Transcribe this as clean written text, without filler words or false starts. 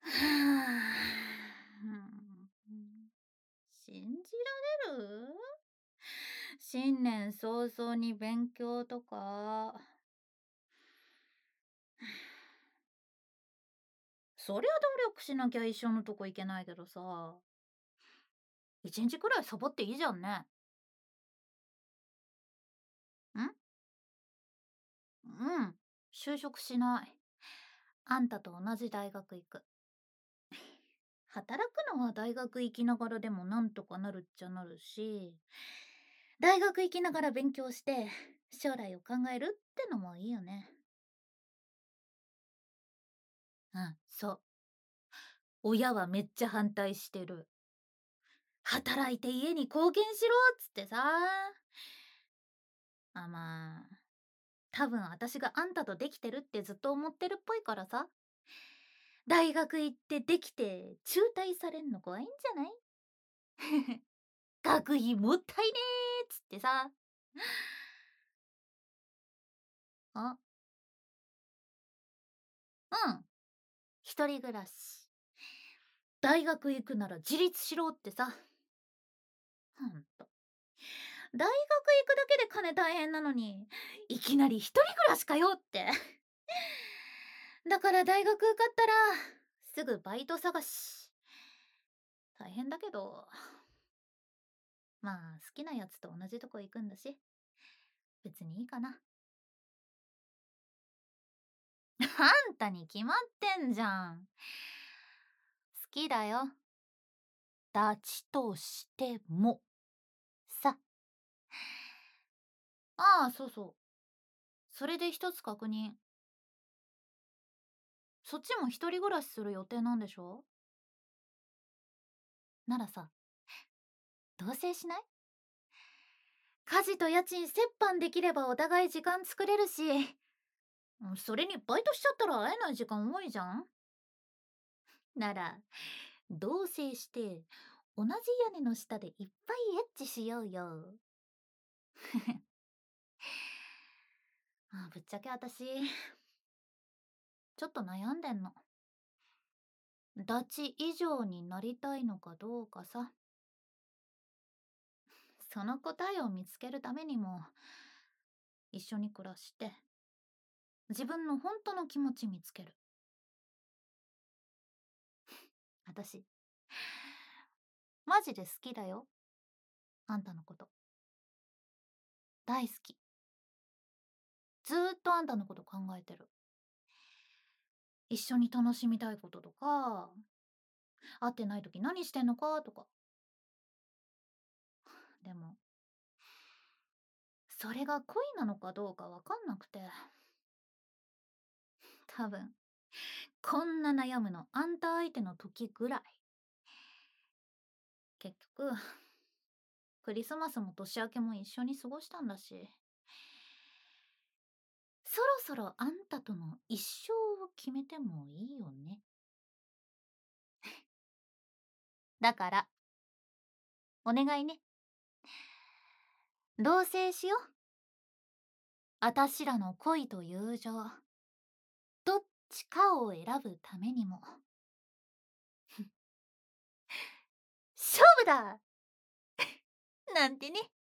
信じられる？新年早々に勉強とか。そりゃ努力しなきゃ一緒のとこ行けないけどさ。一日くらいサボっていいじゃんね。んうん。就職しない。あんたと同じ大学行く。働くのは大学行きながらでもなんとかなるっちゃなるし、大学行きながら勉強して将来を考えるってのもいいよね。うん、そう。親はめっちゃ反対してる。働いて家に貢献しろっつってさ。まあ、多分私があんたとできてるってずっと思ってるっぽいからさ。大学行ってできて中退されんの怖いんじゃない？学費もったいねーっつってさ。あ、うん。一人暮らし。大学行くなら自立しろってさ。ほんと。大学行くだけで金大変なのに、いきなり一人暮らしかよって。だから大学受かったら、すぐバイト探し。大変だけど、まあ好きなやつと同じとこ行くんだし、別にいいかな。あんたに決まってんじゃん。好きだよ。ダチとしても。さ。ああ、そうそう。それで一つ確認。そっちも一人暮らしする予定なんでしょ？ならさ、同棲しない？家事と家賃折半できればお互い時間作れるし、それにバイトしちゃったら会えない時間多いじゃん。なら、同棲して同じ屋根の下でいっぱいエッチしようよ。ぶっちゃけ私、ちょっと悩んでんの。ダチ以上になりたいのかどうかさ。その答えを見つけるためにも、一緒に暮らして、自分の本当の気持ち見つける。私、マジで好きだよ。あんたのこと。大好き。ずーっとあんたのこと考えてる。一緒に楽しみたいこととか、会ってない時何してんのかとか。でも、それが恋なのかどうかわかんなくて。多分、こんな悩むのあんた相手の時ぐらい。結局、クリスマスも年明けも一緒に過ごしたんだし、そろそろあんたとの一生を決めてもいいよね。だから、お願いね。同棲しよう。あたしらの恋と友情、どっちかを選ぶためにも。勝負だなんてね。